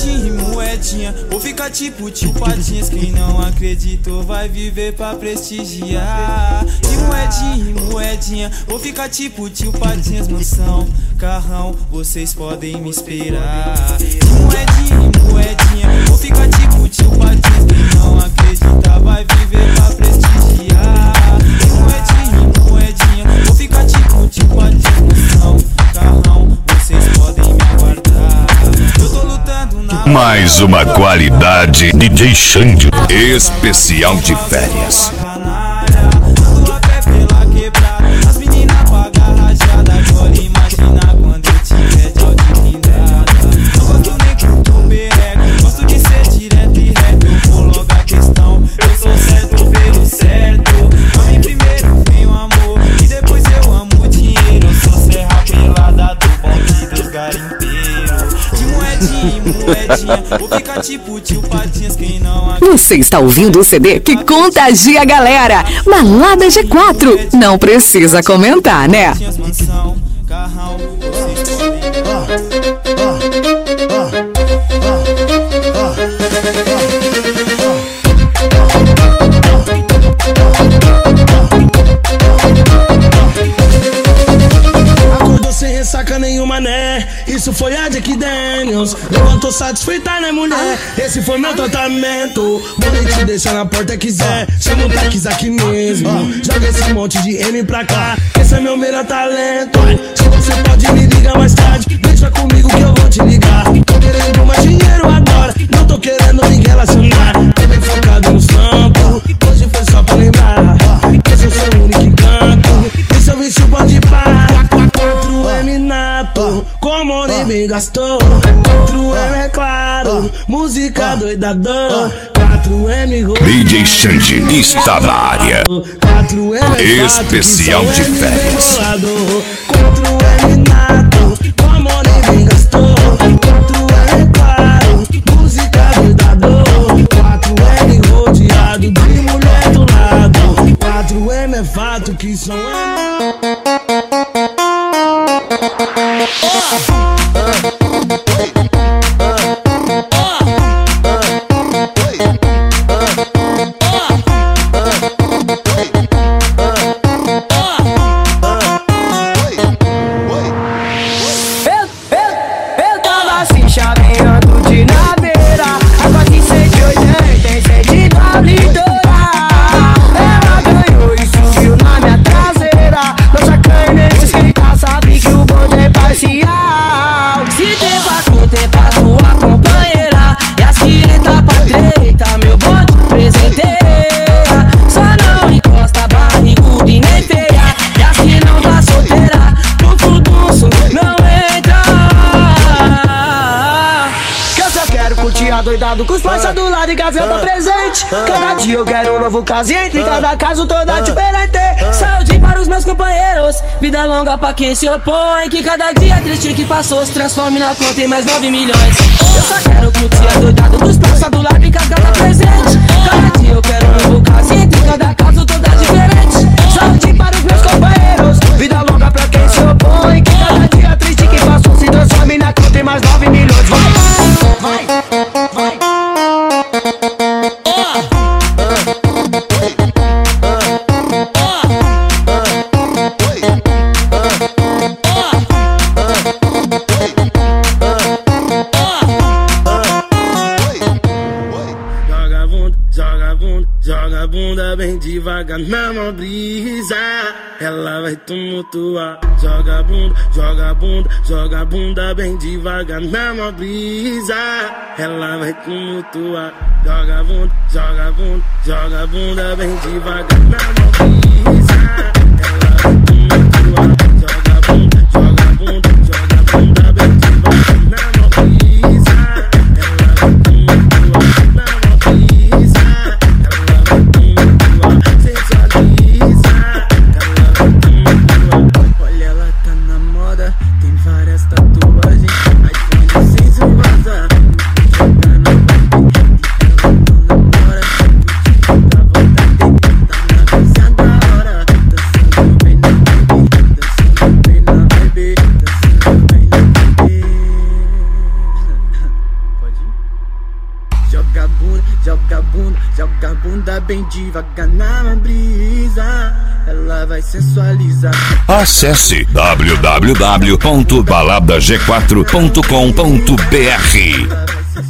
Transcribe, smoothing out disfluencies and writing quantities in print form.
moedinha e moedinha, vou ficar tipo tio Patinhas. Quem não acreditou vai viver pra prestigiar. E moedinha, vou ficar tipo tio Patinhas. Mansão, carrão, vocês podem me esperar. E moedinha, vou ficar tipo tio Patinhas. Quem não acredita vai viver pra prestigiar. E moedinha, vou ficar tipo tio Patinhas. Mansão, carrão, vocês podem me aguardar. Eu tô lutando na mais uma qualidade DJ Xande, especial de férias. Ando a pé pela quebrada, as meninas pagam rajada. Agora imagina quando eu tiver de áudio blindada. Não gosto nem que eu tô perreco, gosto de ser direto e reto. Eu vou logo a questão, eu sou certo pelo certo. A mim primeiro vem o amor e depois eu amo o dinheiro. Eu sou serra pelada do bonde dos garimpeiros. De moedinha, vou ficar tipo tio Patinhas. Quem não acredita. Você está ouvindo o CD que contagia a galera. Balada G4. Não precisa comentar, né? Mansão, carrão, vocês podem. Acordou sem ressaca nenhuma, né? Isso foi a Jack Daniels. Levantou satisfeita, né, mulher? Esse foi meu tratamento. Vou te deixar na porta quiser. Chama o táxi aqui mesmo. Joga esse monte de M pra cá. Esse é meu melhor talento. Se você pode me ligar mais tarde, deixa comigo que eu vou te ligar. Tô querendo mais dinheiro agora, não tô querendo me relacionar. Tô bem focado no sampo, hoje foi só pra lembrar. Esse é o seu único encanto, esse é o bicho pode parar. 4M nato, como ninguém gastou. 4M é claro, música doidador. 4M DJ Xande está na área. 4M é especial de férias. 4M nato, como ninguém gastou. 4M é claro, música doidador. 4M rodeado de mulher do lado. 4M é fato que são doidado com os parça do lado e gaveta presente. Cada dia eu quero um novo caso e entre cada caso toda diferente. Saúde para os meus companheiros, vida longa pra quem se opõe. Que cada dia triste que passou se transforme na conta em mais 9 milhões. Eu só quero curtir doidado dos parça do lado e gaveta presente. Cada dia eu quero um novo caso e entre cada caso toda diferente. Saúde para os meus companheiros, vida longa pra quem se opõe. Que cada dia triste que passou se transforme na conta em mais 9 milhões. Vai, vai. Joga a bunda bem devagar na mão brisa, ela vai tumultuar. Joga a bunda, joga a bunda, joga a bunda bem devagar na mão brisa, ela vai tumultuar. Joga a bunda, joga a bunda, joga a bunda bem devagar na mão brisa, ela vai tumultuar. Joga a bunda, joga a bunda, joga a bunda bem devagar na mão brisa, ela vai tumultuar na mão brisa. Olha, ela tá na moda, tem várias tatuagens, iPhone 6 vaza, joga na baby, ela não namora, dá vontade de tá na pisada. joga a bunda bem devagar na brisa. Ela vai sensualizar. Acesse www.baladag4.com.br.